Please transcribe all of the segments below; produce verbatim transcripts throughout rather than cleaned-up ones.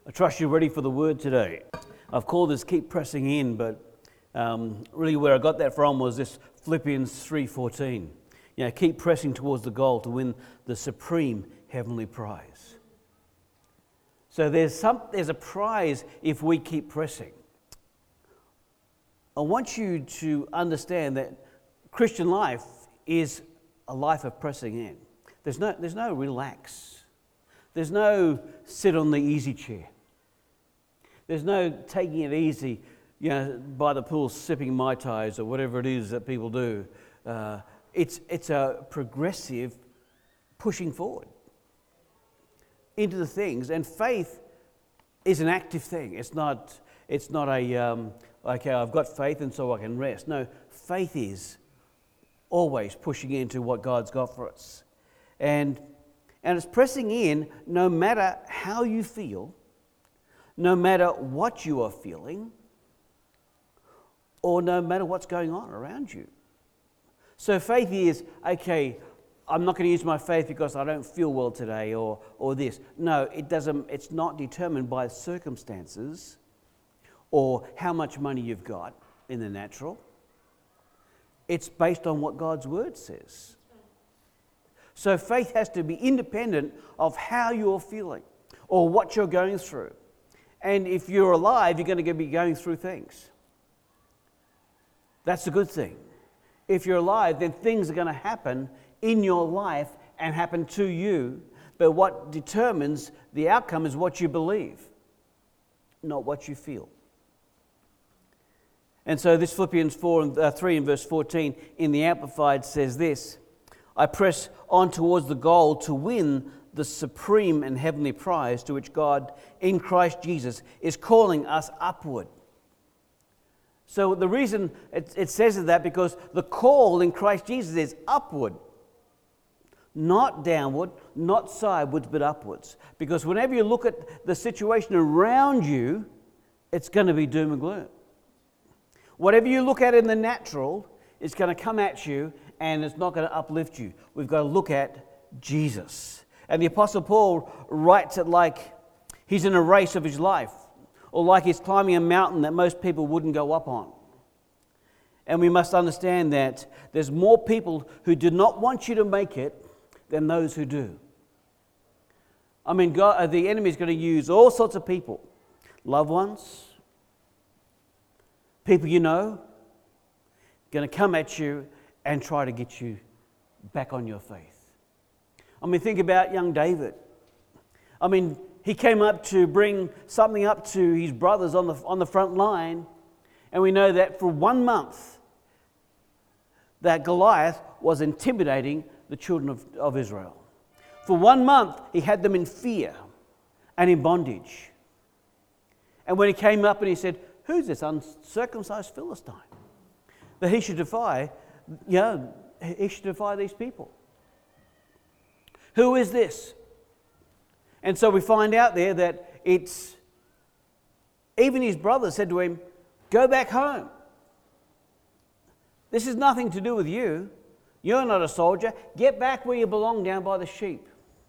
I trust you're ready for the word today. I've called this Keep Pressing In, but um, really where I got that from was this Philippians three fourteen. You know, keep pressing towards the goal to win the supreme heavenly prize. So there's some there's a prize if we keep pressing. I want you to understand that Christian life is a life of pressing in. There's no there's no relax. There's no sit on the easy chair. There's no taking it easy, you know, by the pool sipping Mai Tais or whatever it is that people do. Uh, it's it's a progressive pushing forward into the things, and faith is an active thing. It's not it's not a um, okay, I've got faith and so I can rest. No, faith is always pushing into what God's got for us, and. And it's pressing in no matter how you feel, no matter what you are feeling, or no matter what's going on around you. So faith is, okay, I'm not going to use my faith because I don't feel well today or, or this. No, it doesn't. It's not determined by circumstances or how much money you've got in the natural. It's based on what God's word says. So faith has to be independent of how you're feeling or what you're going through. And if you're alive, you're going to be going through things. That's a good thing. If you're alive, then things are going to happen in your life and happen to you. But what determines the outcome is what you believe, not what you feel. And so this Philippians four and, uh, three and verse fourteen in the Amplified says this: I press on towards the goal to win the supreme and heavenly prize to which God in Christ Jesus is calling us upward. So the reason it, it says that because the call in Christ Jesus is upward. Not downward, not sideways, but upwards. Because whenever you look at the situation around you, it's going to be doom and gloom. Whatever you look at in the natural, it's going to come at you and it's not going to uplift you. We've got to look at Jesus. And the Apostle Paul writes it like he's in a race of his life, or like he's climbing a mountain that most people wouldn't go up on. And we must understand that there's more people who do not want you to make it than those who do. I mean, God, the enemy is going to use all sorts of people, loved ones, people you know, going to come at you and try to get you back on your faith. I mean, think about young David. I mean, he came up to bring something up to his brothers on the on the front line, and we know that for one month that Goliath was intimidating the children of, of Israel. For one month, he had them in fear and in bondage. And when he came up and he said, "Who's this uncircumcised Philistine that he should defy?" Yeah, he should defy these people. Who is this? And so we find out there that it's, even his brothers said to him, "Go back home. This has nothing to do with you. You're not a soldier. Get back where you belong, down by the sheep."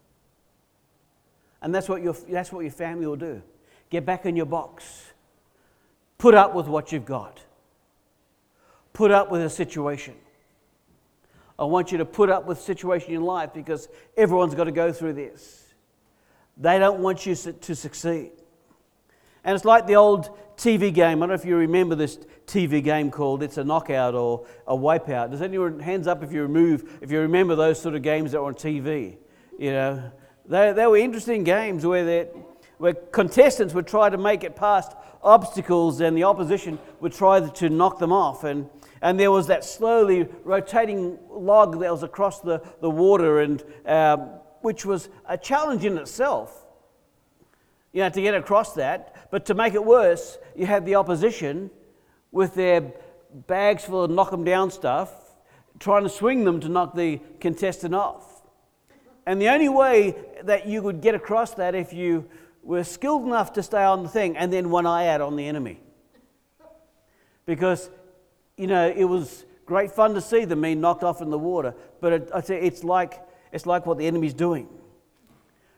And that's what your, that's what your family will do. Get back in your box. Put up with what you've got. Put up with a situation. I want you to put up with a situation in life because everyone's got to go through this. They don't want you to succeed. And it's like the old T V game. I don't know if you remember this T V game called It's a Knockout or a Wipeout. Does anyone, hands up if you remove, if you remember those sort of games that were on T V? You know, they, they were interesting games where they where contestants would try to make it past obstacles and the opposition would try to knock them off. And, and there was that slowly rotating log that was across the, the water, and um, which was a challenge in itself, you know, to get across that. But to make it worse, you had the opposition with their bags full of knock 'em down stuff, trying to swing them to knock the contestant off. And the only way that you would get across that if you were skilled enough to stay on the thing and then one eye out on the enemy. Because, you know, it was great fun to see them being knocked off in the water, but it, I say it's like it's like what the enemy's doing.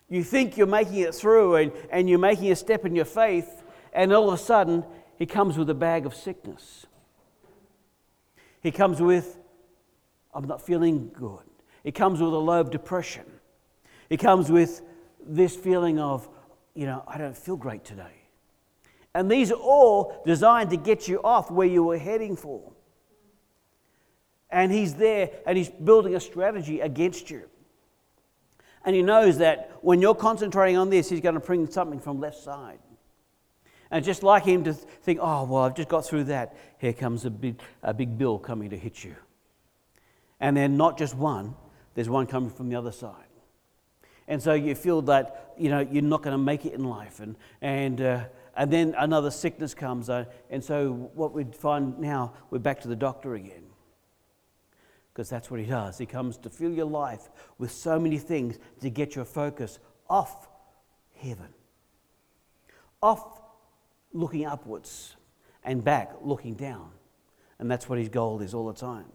You think you're making it through and, and you're making a step in your faith, and all of a sudden, he comes with a bag of sickness. He comes with, I'm not feeling good. He comes with a low of depression. He comes with this feeling of, you know, I don't feel great today. And these are all designed to get you off where you were heading for. And he's there and he's building a strategy against you. And he knows that when you're concentrating on this, he's going to bring something from left side. And just like him to think, oh, well, I've just got through that. Here comes a big, a big bill coming to hit you. And then not just one, there's one coming from the other side. And so you feel that, you know, you're not going to make it in life. And and uh, and then another sickness comes. Uh, and so what we find now, we're back to the doctor again. Because that's what he does. He comes to fill your life with so many things to get your focus off heaven. Off looking upwards and back looking down. And that's what his goal is all the time.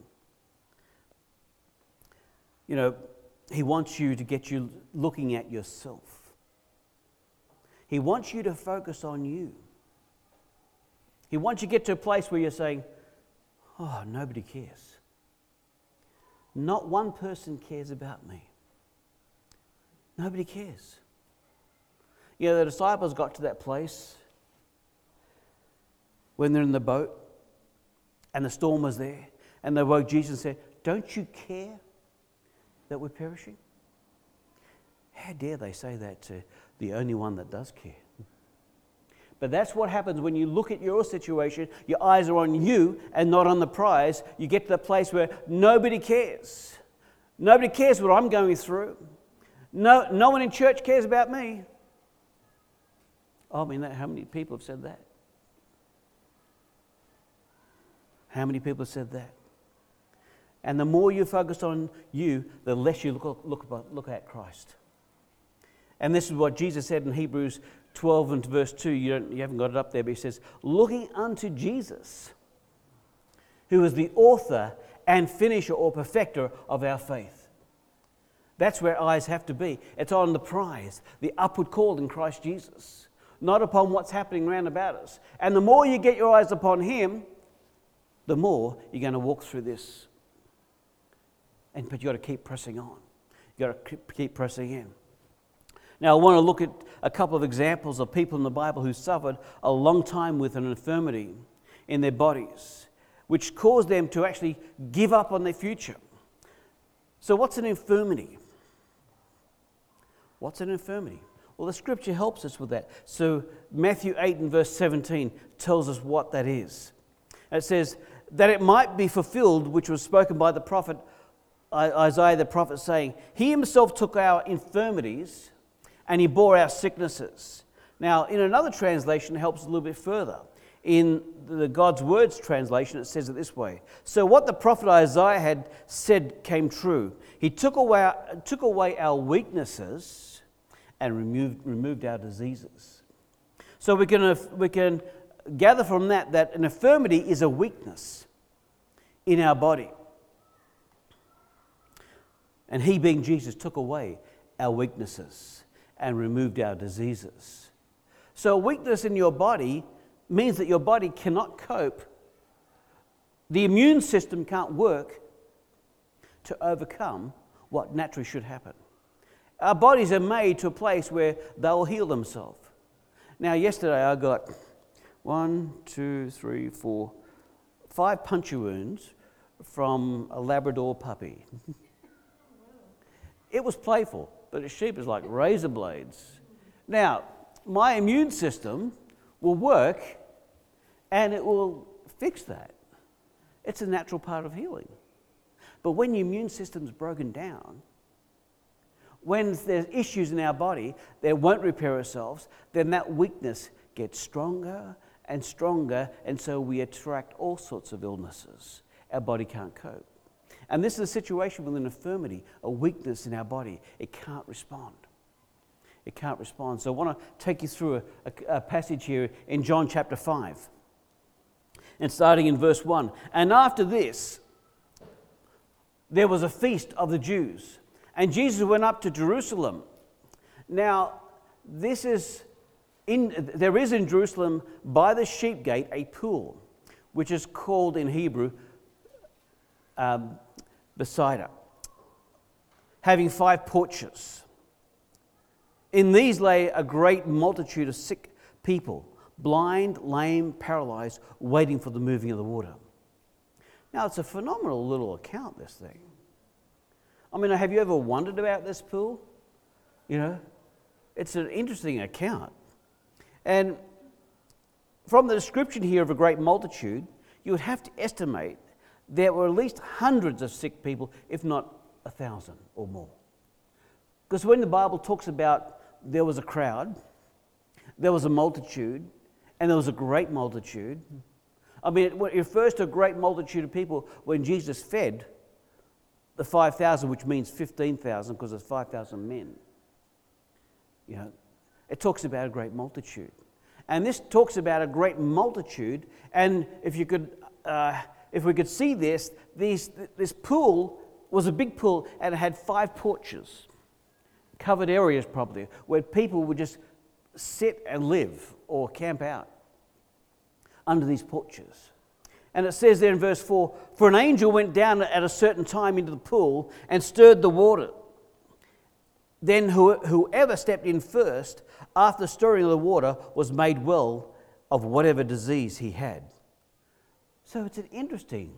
You know, he wants you to get you looking at yourself. He wants you to focus on you. He wants you to get to a place where you're saying, oh, nobody cares. Not one person cares about me. Nobody cares. You know, the disciples got to that place when they're in the boat and the storm was there, and they woke Jesus and said, don't you care that we're perishing? How dare they say that to the only one that does care? But that's what happens when you look at your situation. Your eyes are on you and not on the prize. You get to the place where nobody cares. Nobody cares what I'm going through. No, no one in church cares about me. Oh, I mean, how many people have said that? How many people have said that? And the more you focus on you, the less you look, look, look at Christ. And this is what Jesus said in Hebrews twelve and verse two. You, don't, you haven't got it up there, but he says, looking unto Jesus, who is the author and finisher or perfecter of our faith. That's where eyes have to be. It's on the prize, the upward call in Christ Jesus, not upon what's happening round about us. And the more you get your eyes upon him, the more you're going to walk through this. And but you've got to keep pressing on. You've got to keep pressing in. Now, I want to look at a couple of examples of people in the Bible who suffered a long time with an infirmity in their bodies, which caused them to actually give up on their future. So what's an infirmity? What's an infirmity? Well, the scripture helps us with that. So Matthew eight and verse seventeen tells us what that is. It says, that it might be fulfilled, which was spoken by the prophet Isaiah the prophet, saying, he himself took our infirmities and he bore our sicknesses. Now, in another translation, it helps a little bit further. In the God's Words translation, it says it this way. So what the prophet Isaiah had said came true. He took away, took away our weaknesses and removed, removed our diseases. So we can, we can gather from that that an infirmity is a weakness in our body. And he, being Jesus, took away our weaknesses and removed our diseases. So a weakness in your body means that your body cannot cope. The immune system can't work to overcome what naturally should happen. Our bodies are made to a place where they'll heal themselves. Now, yesterday I got one, two, three, four, five puncture wounds from a Labrador puppy. It was playful, but its sheep is like razor blades. Now, my immune system will work and it will fix that. It's a natural part of healing. But when your immune system's broken down, when there's issues in our body that won't repair ourselves, then that weakness gets stronger and stronger, and so we attract all sorts of illnesses. Our body can't cope. And this is a situation with an infirmity, a weakness in our body. It can't respond. It can't respond. So I want to take you through a, a, a passage here in John chapter five. And starting in verse one. And after this, there was a feast of the Jews. And Jesus went up to Jerusalem. Now, this is in, there is in Jerusalem by the sheep gate a pool, which is called in Hebrew um, Bethesda, having five porches. In these lay a great multitude of sick people, blind, lame, paralyzed, waiting for the moving of the water. Now, it's a phenomenal little account, this thing. I mean, have you ever wondered about this pool? You know, it's an interesting account. And from the description here of a great multitude, you would have to estimate there were at least hundreds of sick people, if not a thousand or more. Because when the Bible talks about there was a crowd, there was a multitude, and there was a great multitude, I mean, it refers to a great multitude of people when Jesus fed the five thousand, which means fifteen thousand because there's five thousand men. You know, it talks about a great multitude. And this talks about a great multitude, and if you could, uh, if we could see this, these, this pool was a big pool, and it had five porches, covered areas probably, where people would just sit and live or camp out under these porches. And it says there in verse four, "For an angel went down at a certain time into the pool and stirred the water. Then whoever stepped in first, after stirring of the water, was made well of whatever disease he had." So it's an interesting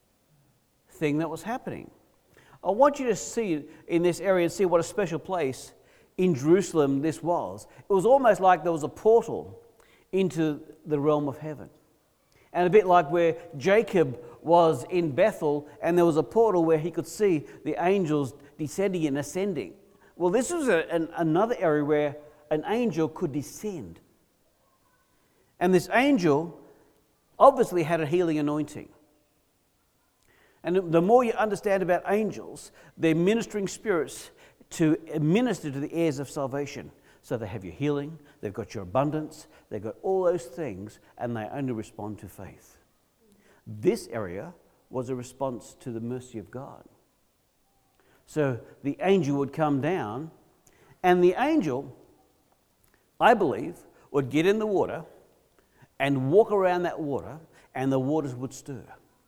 thing that was happening. I want you to see in this area and see what a special place in Jerusalem this was. It was almost like there was a portal into the realm of heaven. And a bit like where Jacob was in Bethel and there was a portal where he could see the angels descending and ascending. Well, this was a, an, another area where an angel could descend. And this angel obviously had a healing anointing. And the more you understand about angels, they're ministering spirits to minister to the heirs of salvation. So they have your healing, they've got your abundance, they've got all those things, and they only respond to faith. This area was a response to the mercy of God. So the angel would come down, and the angel, I believe, would get in the water and walk around that water, and the waters would stir.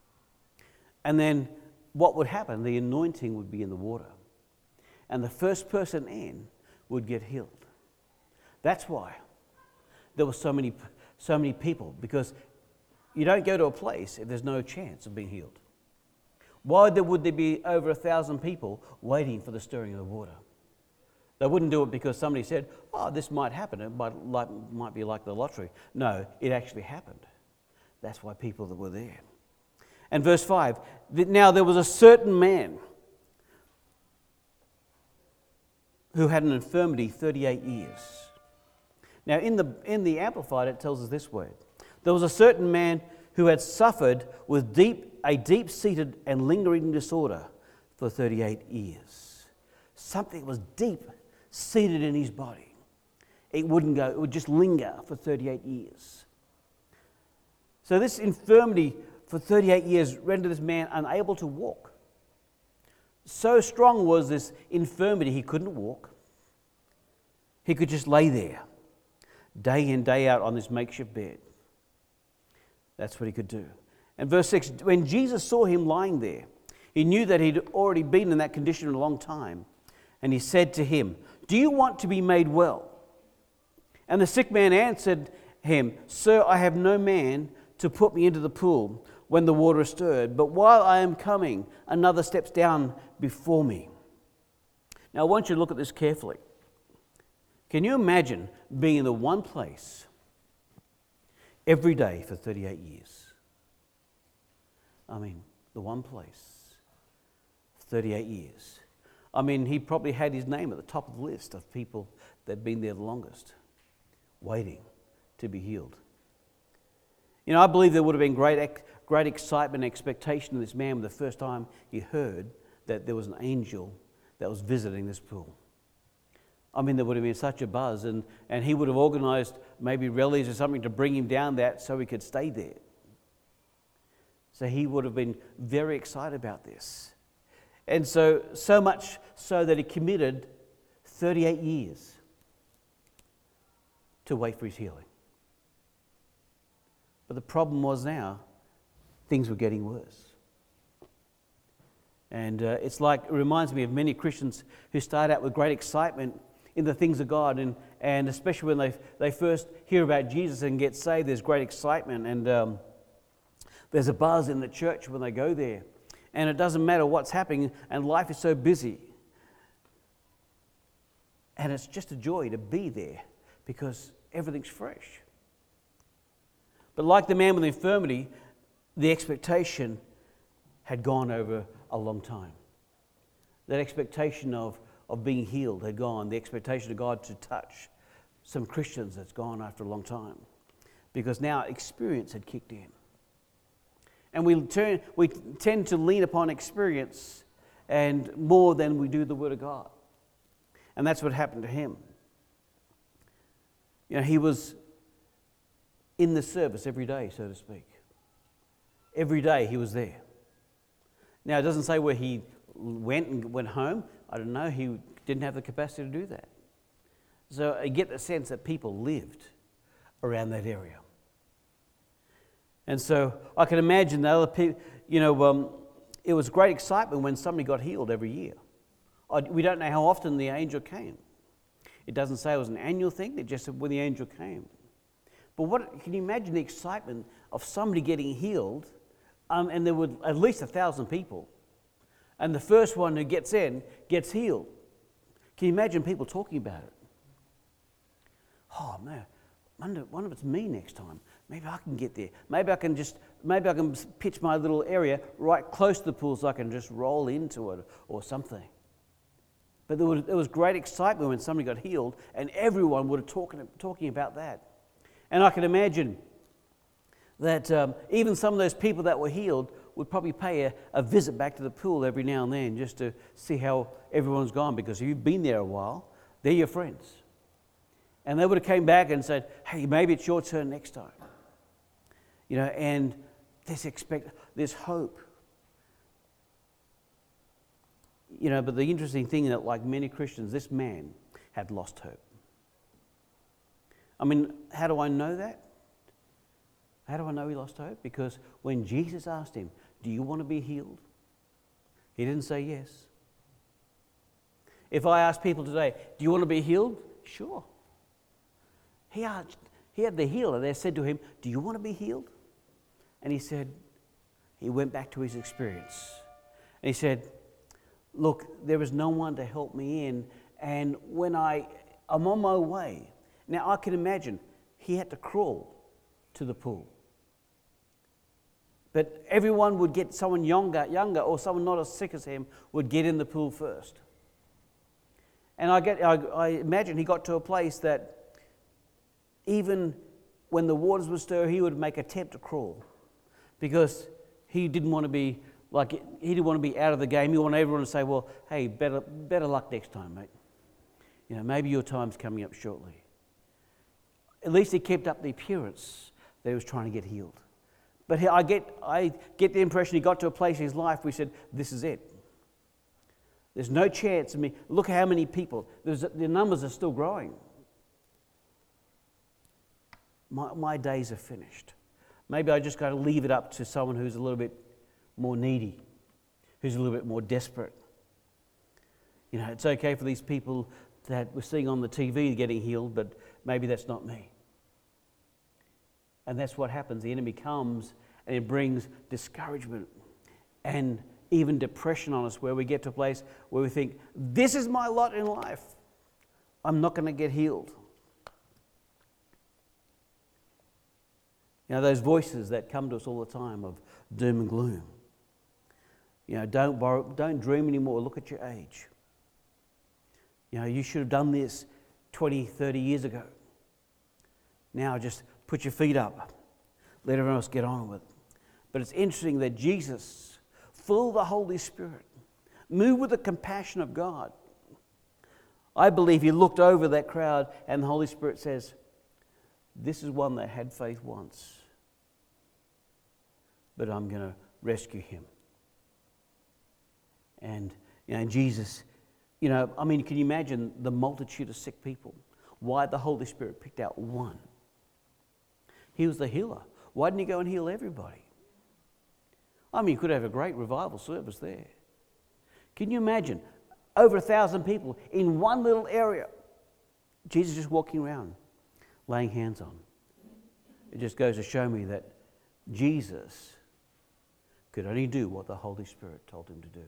And then what would happen? The anointing would be in the water. And the first person in would get healed. That's why there were so many, so many people, because you don't go to a place if there's no chance of being healed. Why would there be over a thousand people waiting for the stirring of the water? They wouldn't do it because somebody said, "Oh, this might happen. It might, like, might be like the lottery." No, it actually happened. That's why people that were there. And verse five, "Now there was a certain man who had an infirmity thirty-eight years." Now in the, in the Amplified it tells us this word. "There was a certain man who had suffered with deep a deep-seated and lingering disorder for thirty-eight years. Something was deep-seated in his body. It wouldn't go, it would just linger for thirty-eight years. So this infirmity for thirty-eight years rendered this man unable to walk. So strong was this infirmity, he couldn't walk. He could just lay there, day in, day out on this makeshift bed. That's what he could do. And verse six, "When Jesus saw him lying there, he knew that he'd already been in that condition a long time. And he said to him, 'Do you want to be made well?' And the sick man answered him, 'Sir, I have no man to put me into the pool when the water is stirred, but while I am coming, another steps down before me.'" Now I want you to look at this carefully. Can you imagine being in the one place every day for thirty-eight years? I mean, the one place, thirty-eight years. I mean, he probably had his name at the top of the list of people that had been there the longest, waiting to be healed. You know, I believe there would have been great, great excitement and expectation in this man the first time he heard that there was an angel that was visiting this pool. I mean, there would have been such a buzz, and, and he would have organised maybe rallies or something to bring him down that so he could stay there. So he would have been very excited about this. And so, so much so that he committed thirty-eight years to wait for his healing. But the problem was now, things were getting worse. And uh, it's like, it reminds me of many Christians who start out with great excitement in the things of God, and, and especially when they, they first hear about Jesus and get saved, there's great excitement, and um, there's a buzz in the church when they go there. And it doesn't matter what's happening, and life is so busy. And it's just a joy to be there because everything's fresh. But like the man with infirmity, the expectation had gone over a long time. That expectation of, of being healed had gone. The expectation of God to touch some Christians has gone after a long time. Because now experience had kicked in. And we turn, we tend to lean upon experience and more than we do the Word of God. And that's what happened to him. You know, he was in the service every day, so to speak. Every day he was there. Now, it doesn't say where he went and went home. I don't know. He didn't have the capacity to do that. So I get the sense that people lived around that area. And so I can imagine the other people, you know, um, it was great excitement when somebody got healed every year. I, we don't know how often the angel came. It doesn't say it was an annual thing. It just said when the angel came. But what can you imagine the excitement of somebody getting healed, um, and there were at least a thousand people, and the first one who gets in gets healed. Can you imagine people talking about it? Oh man, I wonder, wonder if it's me next time. Maybe I can get there. Maybe I can just, maybe I can pitch my little area right close to the pool so I can just roll into it or something. But there was, there was great excitement when somebody got healed, and everyone would have talking talking about that. And I can imagine that um, even some of those people that were healed would probably pay a, a visit back to the pool every now and then just to see how everyone's gone, because if you've been there a while, they're your friends. And they would have came back and said, hey, maybe it's your turn next time. You know, and there's expect, there's hope. You know, but the interesting thing is that, like many Christians, this man had lost hope. I mean, how do I know that? How do I know he lost hope? Because when Jesus asked him, do you want to be healed? He didn't say yes. If I ask people today, do you want to be healed? Sure. He asked, he had the healer there said to him, do you want to be healed? And he said, he went back to his experience. And he said, look, there is no one to help me in, and when I, I'm on my way. Now I can imagine he had to crawl to the pool. But everyone would get, someone younger, younger or someone not as sick as him would get in the pool first. And I, get, I, I imagine he got to a place that even when the waters would stir, he would make an attempt to crawl, because he didn't want to be like he didn't want to be out of the game. He wanted everyone to say, "Well, hey, better better luck next time, mate. You know, maybe your time's coming up shortly." At least he kept up the appearance that he was trying to get healed. But he, I get I get the impression he got to a place in his life where he said, "This is it. There's no chance of me. Look how many people. There's, the numbers are still growing. My, my days are finished. Maybe I just got to leave it up to someone who's a little bit more needy, who's a little bit more desperate. You know, it's okay for these people that we're seeing on the T V getting healed, but maybe that's not me." And that's what happens. The enemy comes and it brings discouragement and even depression on us, where we get to a place where we think, this is my lot in life. I'm not going to get healed. You know, those voices that come to us all the time of doom and gloom. You know, don't borrow, don't dream anymore. Look at your age. You know, you should have done this twenty, thirty years ago. Now just put your feet up. Let everyone else get on with it. But it's interesting that Jesus, full of the Holy Spirit, moved with the compassion of God, I believe he looked over that crowd and the Holy Spirit says, this is one that had faith once, but I'm going to rescue him. And, you know, Jesus, you know, I mean, can you imagine the multitude of sick people? why the Holy Spirit picked out one. He was the healer. Why didn't he go and heal everybody? I mean, you could have a great revival service there. Can you imagine? Over a thousand people in one little area. Jesus just walking around, laying hands on. It just goes to show me that Jesus could only do what the Holy Spirit told him to do.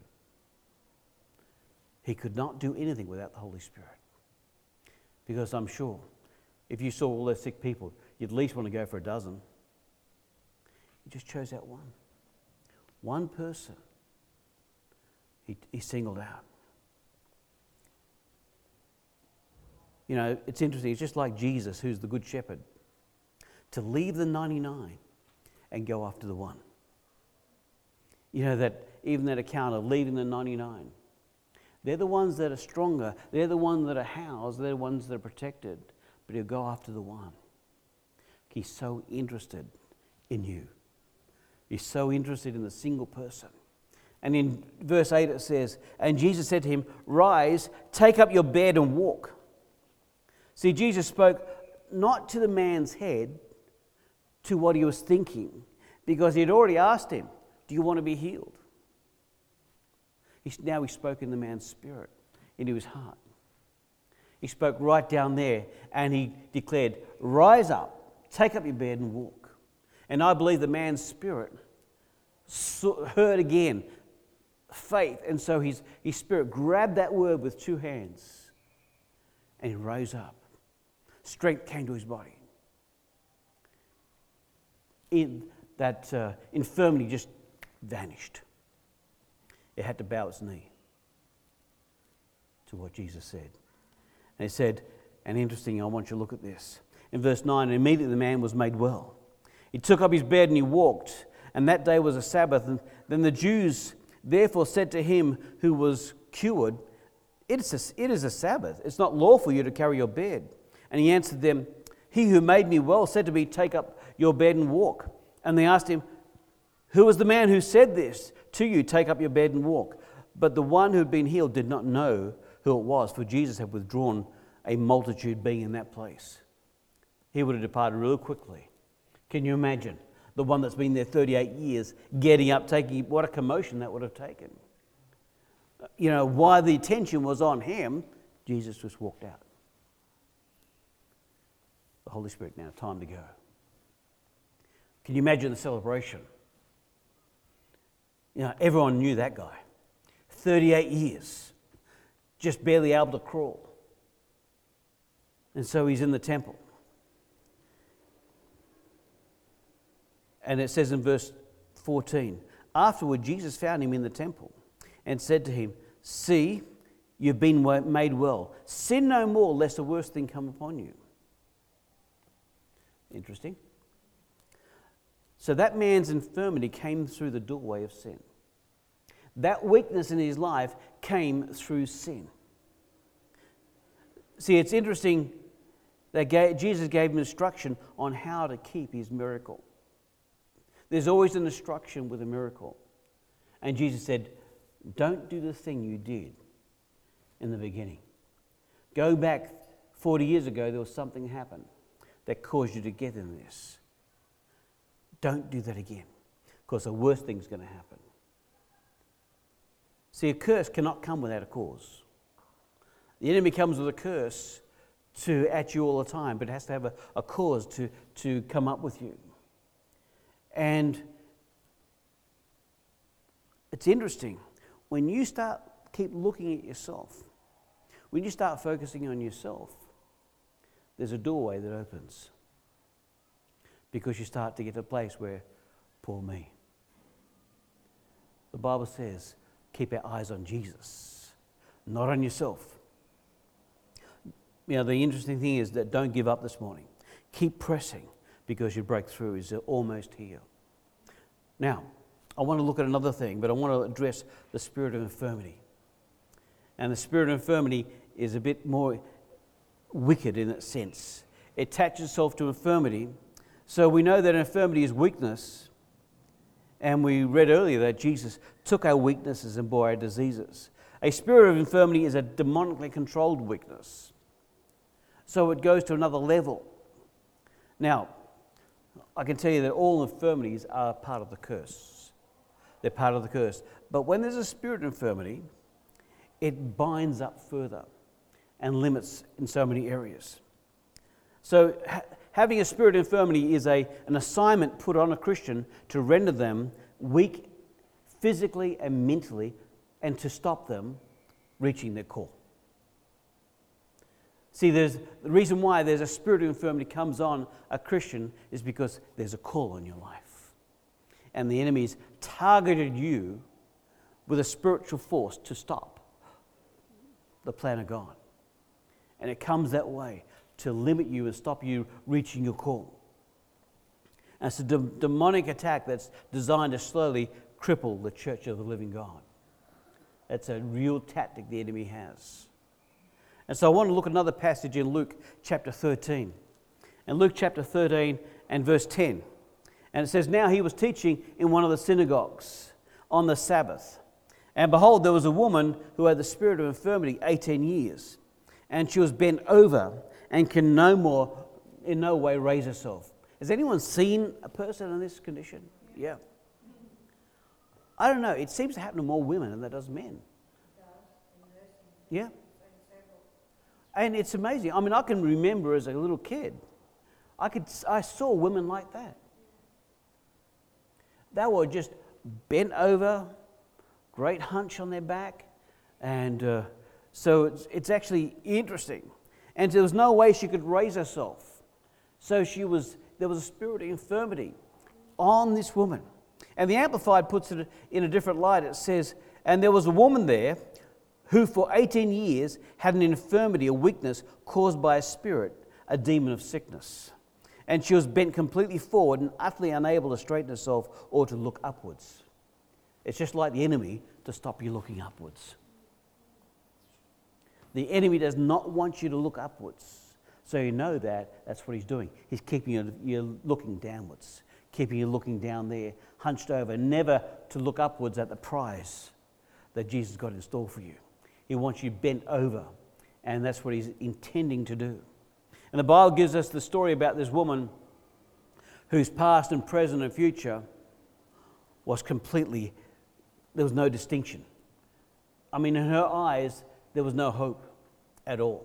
He could not do anything without the Holy Spirit. Because I'm sure if you saw all those sick people, you'd at least want to go for a dozen. He just chose out one. One person he, he singled out. You know, it's interesting. It's just like Jesus, who's the good shepherd, to leave the ninety-nine and go after the one. You know, that even that account of leaving the ninety-nine, they're the ones that are stronger. They're the ones that are housed. They're the ones that are protected. But he'll go after the one. He's so interested in you. He's so interested in the single person. And in verse eight it says, and Jesus said to him, rise, take up your bed and walk. See, Jesus spoke not to the man's head, to what he was thinking, because he had already asked him, do you want to be healed? He, now he spoke in the man's spirit, into his heart. He spoke right down there and he declared, rise up, take up your bed and walk. And I believe the man's spirit heard again faith, and so his, his spirit grabbed that word with two hands and he rose up. Strength came to his body. In that uh, infirmity just vanished. It had to bow its knee to what Jesus said. And he said, and interesting, I want you to look at this. In verse nine, and immediately the man was made well. He took up his bed and he walked, and that day was a Sabbath. And then the Jews therefore said to him who was cured, it is a, it is a Sabbath. It's not lawful for you to carry your bed. And he answered them, he who made me well said to me, take up your bed and walk. And they asked him, who was the man who said this to you, take up your bed and walk? But the one who had been healed did not know who it was, for Jesus had withdrawn, a multitude being in that place. He would have departed real quickly. Can you imagine the one that's been there thirty-eight years getting up, taking, what a commotion that would have taken. You know, why the attention was on him, Jesus just walked out. The Holy Spirit now, time to go. Can you imagine the celebration? You know, everyone knew that guy. thirty-eight years, just barely able to crawl. And so he's in the temple. And it says in verse fourteen, afterward Jesus found him in the temple and said to him, see, you've been made well. Sin no more, lest a worse thing come upon you. Interesting. So that man's infirmity came through the doorway of sin. That weakness in his life came through sin. See, it's interesting that Jesus gave him instruction on how to keep his miracle. There's always an instruction with a miracle. And Jesus said, don't do the thing you did in the beginning. Go back forty years ago, there was something happened that caused you to get in this. Don't do that again, because the worst thing's going to happen. See, a curse cannot come without a cause. The enemy comes with a curse to at you all the time, but it has to have a, a cause to, to come up with you. And it's interesting, when you start keep looking at yourself, when you start focusing on yourself, there's a doorway that opens. Because you start to get to a place where, poor me. The Bible says, keep our eyes on Jesus, not on yourself. You know, the interesting thing is that don't give up this morning. Keep pressing, because your breakthrough is almost here. Now, I want to look at another thing, but I want to address the spirit of infirmity. And the spirit of infirmity is a bit more wicked in its sense. It attaches itself to infirmity. So we know that infirmity is weakness. And we read earlier that Jesus took our weaknesses and bore our diseases. A spirit of infirmity is a demonically controlled weakness. So it goes to another level. Now, I can tell you that all infirmities are part of the curse. They're part of the curse. But when there's a spirit infirmity, it binds up further and limits in so many areas. So ha- having a spirit infirmity is a, an assignment put on a Christian to render them weak physically and mentally, and to stop them reaching their call. See, there's, the reason why there's a spirit of infirmity comes on a Christian is because there's a call on your life. And the enemy's targeted you with a spiritual force to stop the plan of God. And it comes that way to limit you and stop you reaching your call. And it's a de- demonic attack that's designed to slowly cripple the church of the living God. That's a real tactic the enemy has. And so I want to look at another passage in Luke chapter thirteen. And Luke chapter thirteen and verse ten. And it says, "Now he was teaching in one of the synagogues on the Sabbath. And behold, there was a woman who had the spirit of infirmity eighteen years. And she was bent over and can no more, in no way raise herself." Has anyone seen a person in this condition? Yeah. I don't know. It seems to happen to more women than it does men. Yeah. And it's amazing. I mean, I can remember as a little kid, I could I saw women like that. They were just bent over, great hunch on their back, and uh, so it's, it's actually interesting. And there was no way she could raise herself. So she was. There was a spirit of infirmity on this woman. And the Amplified puts it in a different light. It says, "And there was a woman there who for eighteen years had an infirmity, a weakness caused by a spirit, a demon of sickness. And she was bent completely forward and utterly unable to straighten herself or to look upwards." It's just like the enemy to stop you looking upwards. The enemy does not want you to look upwards. So you know that that's what he's doing. He's keeping you, you looking downwards, keeping you looking down there, hunched over, never to look upwards at the prize that Jesus got in store for you. He wants you bent over, and that's what he's intending to do. And the Bible gives us the story about this woman whose past and present and future was completely, there was no distinction. I mean, in her eyes, there was no hope at all.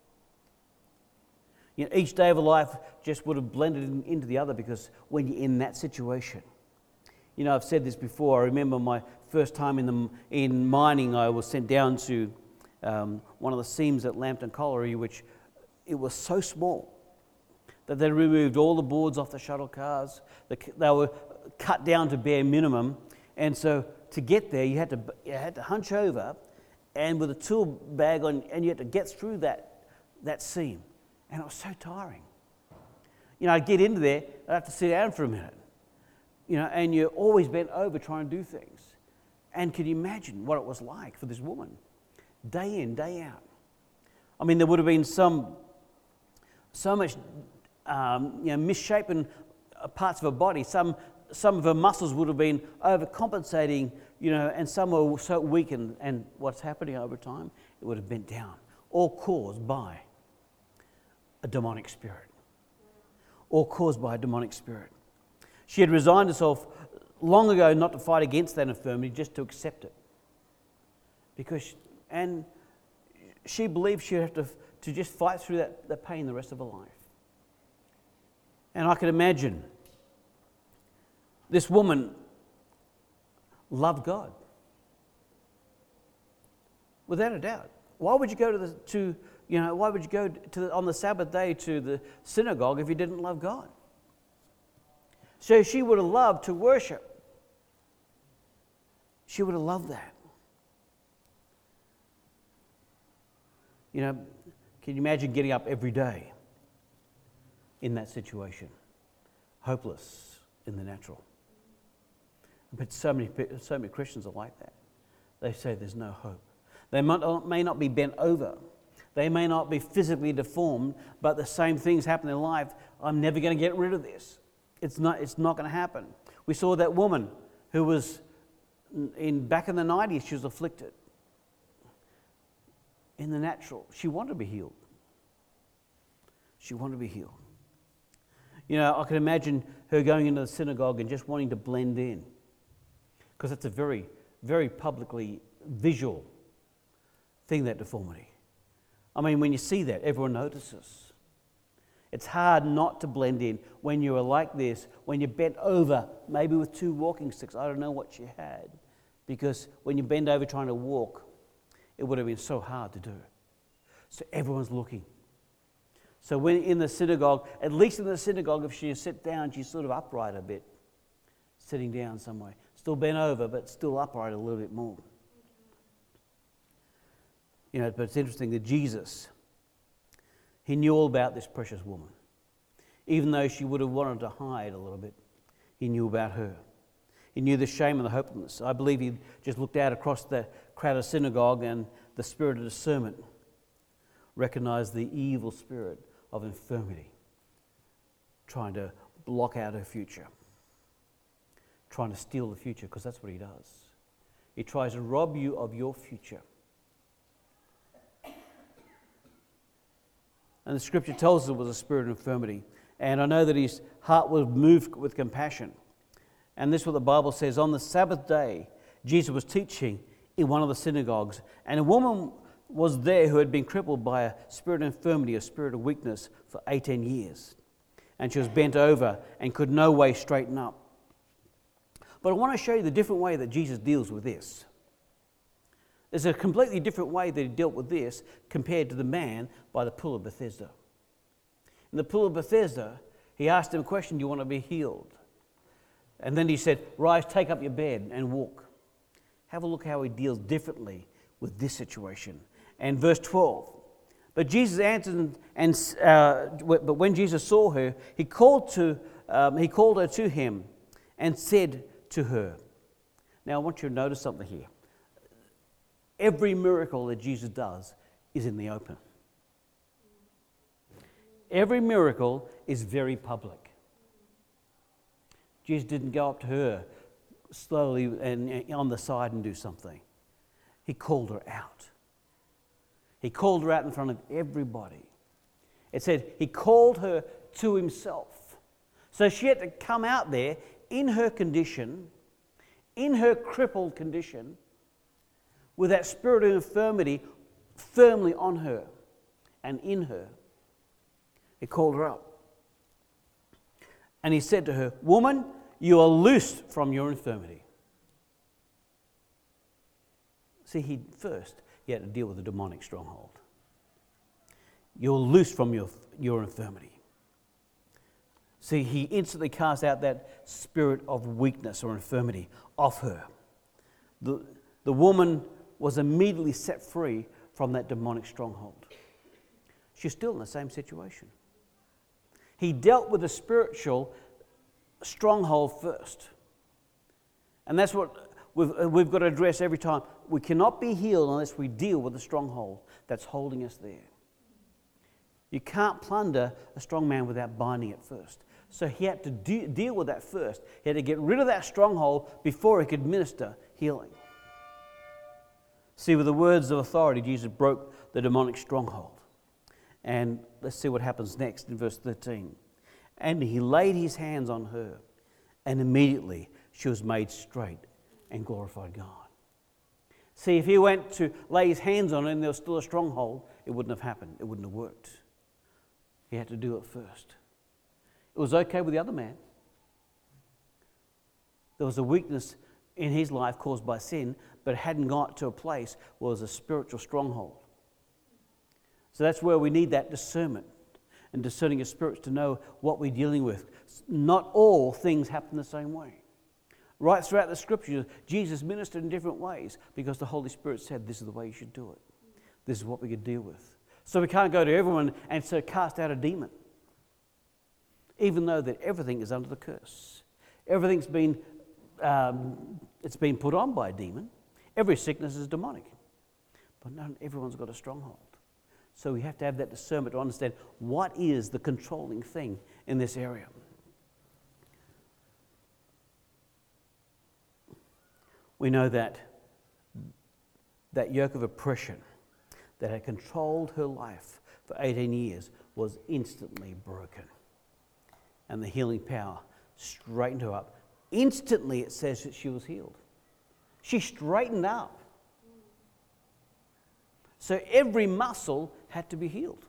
You know, each day of her life just would have blended in, into the other, because when you're in that situation, you know, I've said this before. I remember my first time in the in mining. I was sent down to um, one of the seams at Lambton Colliery, which it was so small that they removed all the boards off the shuttle cars. They were cut down to bare minimum, and so to get there, you had to you had to hunch over, and with a tool bag on, and you had to get through that that seam. And it was so tiring. You know, I'd get into there, I'd have to sit down for a minute. You know, and you're always bent over trying to do things. And can you imagine what it was like for this woman? Day in, day out. I mean, there would have been some, so much, um, you know, misshapen parts of her body. Some, some of her muscles would have been overcompensating, you know, and some were so weakened. And what's happening over time? It would have bent down. All caused by a demonic spirit. Or caused by a demonic spirit. She had resigned herself long ago not to fight against that infirmity, just to accept it. Because, she, and she believed she'd have to, to just fight through that, that pain the rest of her life. And I can imagine this woman loved God. Without a doubt. Why would you go to the, to, you know, why would you go to the, on the Sabbath day to the synagogue if you didn't love God? So she would have loved to worship. She would have loved that. You know, can you imagine getting up every day in that situation? Hopeless in the natural. But so many, so many Christians are like that. They say there's no hope. They might, may not be bent over. They may not be physically deformed, but the same things happen in life. I'm never going to get rid of this. It's not, it's not going to happen. We saw that woman who was, in back in the nineties, she was afflicted. In the natural, she wanted to be healed. She wanted to be healed. You know, I can imagine her going into the synagogue and just wanting to blend in, because it's a very, very publicly visual thing, that deformity. I mean, when you see that, everyone notices. It's hard not to blend in when you are like this, when you're bent over, maybe with two walking sticks. I don't know what she had, because when you bend over trying to walk, it would have been so hard to do. So everyone's looking. So when in the synagogue, at least in the synagogue, if she sit down, she's sort of upright a bit, sitting down somewhere. Still bent over, but still upright a little bit more. You know, but it's interesting that Jesus, he knew all about this precious woman. Even though she would have wanted to hide a little bit, he knew about her. He knew the shame and the hopelessness. I believe he just looked out across the crowded synagogue, and the spirit of discernment recognized the evil spirit of infirmity trying to block out her future, trying to steal the future, because that's what he does. He tries to rob you of your future. And the scripture tells us it was a spirit of infirmity. And I know that his heart was moved with compassion. And this is what the Bible says. On the Sabbath day, Jesus was teaching in one of the synagogues, and a woman was there who had been crippled by a spirit of infirmity, a spirit of weakness, for eighteen years. And she was bent over and could no way straighten up. But I want to show you the different way that Jesus deals with this. There's a completely different way that he dealt with this compared to the man by the pool of Bethesda. In the pool of Bethesda, he asked him a question, do you want to be healed? And then he said, rise, take up your bed and walk. Have a look how he deals differently with this situation. And verse twelve, but Jesus answered, and uh, but when Jesus saw her, he called to um, he called her to him, and said to her. Now I want you to notice something here. Every miracle that Jesus does is in the open. Every miracle is very public. Jesus didn't go up to her slowly and on the side and do something. He called her out. He called her out in front of everybody. It said he called her to himself. So she had to come out there in her condition, in her crippled condition, with that spirit of infirmity firmly on her and in her. He called her up. And he said to her, woman, you are loosed from your infirmity. See, he first, he had to deal with the demonic stronghold. You're loosed from your, your infirmity. See, he instantly cast out that spirit of weakness or infirmity off her. The, the woman was immediately set free from that demonic stronghold. She's still in the same situation. He dealt with the spiritual stronghold first. And that's what we've, we've got to address every time. We cannot be healed unless we deal with the stronghold that's holding us there. You can't plunder a strong man without binding it first. So he had to de- deal with that first. He had to get rid of that stronghold before he could minister healing. See, with the words of authority, Jesus broke the demonic stronghold. And let's see what happens next in verse thirteen. And he laid his hands on her, and immediately she was made straight and glorified God. See, if he went to lay his hands on her and there was still a stronghold, it wouldn't have happened. It wouldn't have worked. He had to do it first. It was okay with the other man. There was a weakness in his life caused by sin, but it hadn't got to a place where it was a spiritual stronghold. So that's where we need that discernment and discerning of spirits to know what we're dealing with. Not all things happen the same way. Right throughout the scriptures, Jesus ministered in different ways because the Holy Spirit said this is the way you should do it. This is what we could deal with. So we can't go to everyone and so cast out a demon, even though that everything is under the curse. Everything's been um, it's been put on by a demon. Every sickness is demonic, but not everyone's got a stronghold. So we have to have that discernment to understand what is the controlling thing in this area. We know that that yoke of oppression that had controlled her life for eighteen years was instantly broken. And the healing power straightened her up. Instantly, it says that she was healed. She straightened up. So every muscle had to be healed.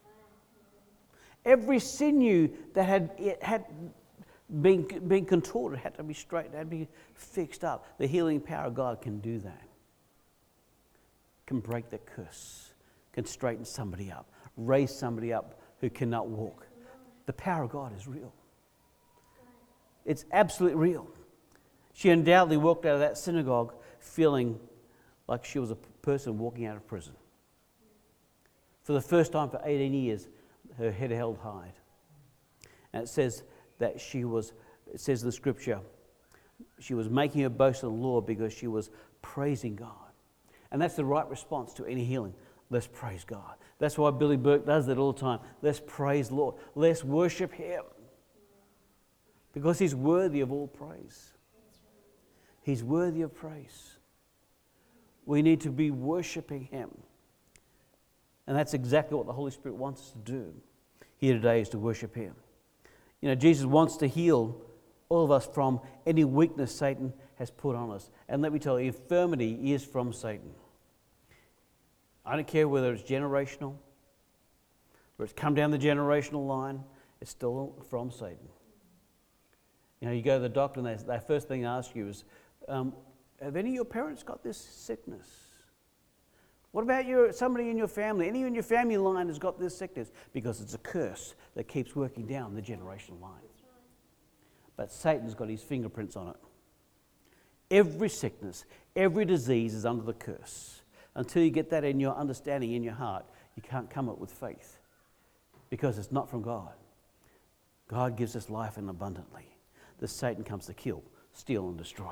Every sinew that had, it had been, been contorted had to be straightened, had to be fixed up. The healing power of God can do that. Can break the curse, can straighten somebody up, raise somebody up who cannot walk. The power of God is real. It's absolutely real. She undoubtedly walked out of that synagogue feeling like she was a person walking out of prison. For the first time for eighteen years, her head held high. And it says that she was, it says in the scripture, she was making her boast in the Lord because she was praising God. And that's the right response to any healing. Let's praise God. That's why Billy Burke does that all the time. Let's praise the Lord. Let's worship Him. Because He's worthy of all praise. He's worthy of praise. We need to be worshiping Him. And that's exactly what the Holy Spirit wants us to do here today, is to worship Him. You know, Jesus wants to heal all of us from any weakness Satan has put on us. And let me tell you, infirmity is from Satan. I don't care whether it's generational, or it's come down the generational line, it's still from Satan. You know, you go to the doctor and they, the first thing they ask you is, um, have any of your parents got this sickness? What about your somebody in your family? Any in your family line has got this sickness? Because it's a curse that keeps working down the generational line. But Satan's got his fingerprints on it. Every sickness, every disease is under the curse. Until you get that in your understanding, in your heart, you can't come up with faith. Because it's not from God. God gives us life and abundantly. The Satan comes to kill, steal, and destroy.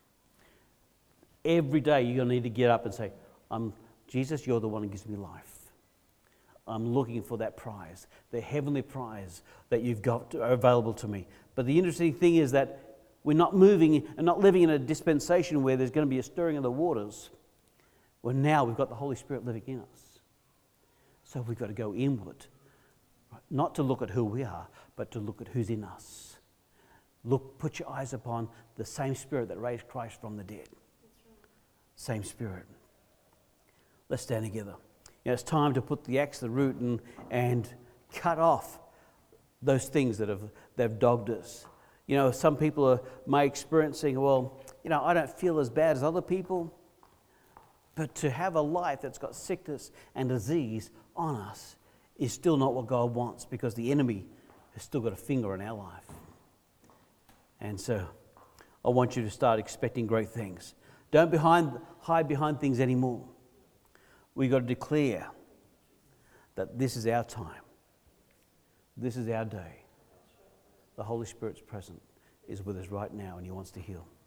Every day you're going to need to get up and say, I'm, Jesus, you're the one who gives me life. I'm looking for that prize, the heavenly prize that you've got to, available to me. But the interesting thing is that we're not moving and not living in a dispensation where there's going to be a stirring of the waters. Well, now we've got the Holy Spirit living in us. So we've got to go inward. Right? Not to look at who we are, but to look at who's in us. Look, put your eyes upon the same Spirit that raised Christ from the dead. Same Spirit. Let's stand together. You know, it's time to put the axe to the root and, and cut off those things that have, that have dogged us. You know, some people are may experiencing, well, you know, I don't feel as bad as other people. But to have a life that's got sickness and disease on us is still not what God wants, because the enemy has still got a finger in our life. And so I want you to start expecting great things. Don't behind, hide behind things anymore. We've got to declare that this is our time. This is our day. The Holy Spirit's present is with us right now, and He wants to heal.